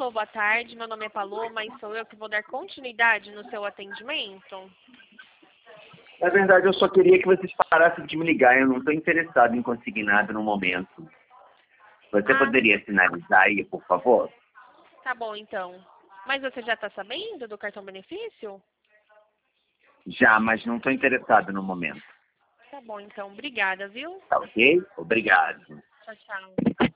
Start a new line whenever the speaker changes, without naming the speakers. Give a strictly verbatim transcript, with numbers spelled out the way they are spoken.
Alô, boa tarde. Meu nome é Paloma e sou eu que vou dar continuidade no seu atendimento.
Na verdade, eu só queria que vocês parassem de me ligar. Eu não estou interessado em conseguir nada no momento. Você
Ah,
poderia sinalizar aí, por favor?
tá bom, então. Mas você já está sabendo do cartão benefício?
Já, mas não estou interessado no momento.
Tá bom, então. Obrigada, viu?
Tá ok? Obrigado.
Tchau, tchau.